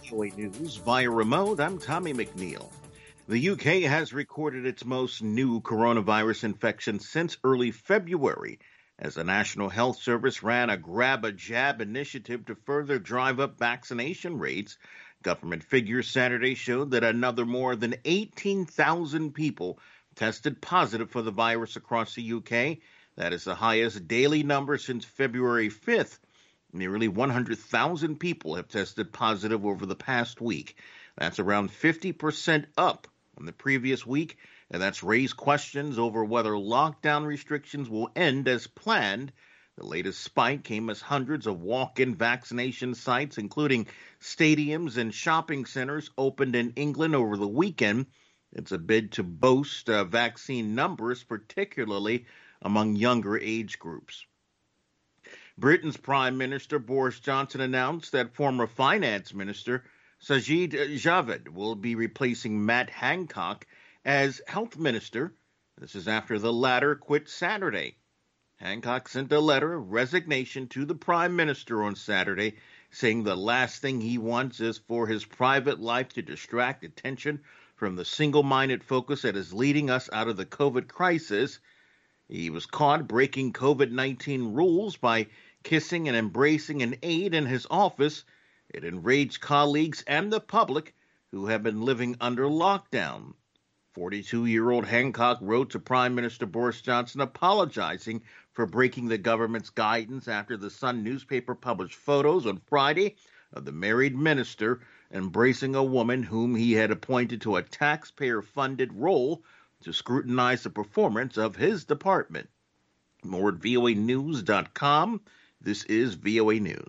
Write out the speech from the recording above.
VOA News via remote. I'm Tommy McNeil. The UK has recorded its most new coronavirus infections since early February, as the National Health Service ran a grab a jab initiative to further drive up vaccination rates. Government figures Saturday showed that another more than 18,000 people tested positive for the virus across the UK. That is the highest daily number since February 5th. Nearly 100,000 people have tested positive over the past week. That's around 50% up from the previous week, and that's raised questions over whether lockdown restrictions will end as planned. The latest spike came as hundreds of walk-in vaccination sites, including stadiums and shopping centers, opened in England over the weekend. It's a bid to boost vaccine numbers, particularly among younger age groups. Britain's Prime Minister Boris Johnson announced that former Finance Minister Sajid Javid will be replacing Matt Hancock as Health Minister. This is after the latter quit Saturday. Hancock sent a letter of resignation to the Prime Minister on Saturday, saying the last thing he wants is for his private life to distract attention from the single-minded focus that is leading us out of the COVID crisis. He was caught breaking COVID-19 rules by kissing and embracing an aide in his office. It enraged colleagues and the public who have been living under lockdown. 42-year-old Hancock wrote to Prime Minister Boris Johnson apologizing for breaking the government's guidance after the Sun newspaper published photos on Friday of the married minister embracing a woman whom he had appointed to a taxpayer-funded role to scrutinize the performance of his department. More at voanews.com. This is VOA News.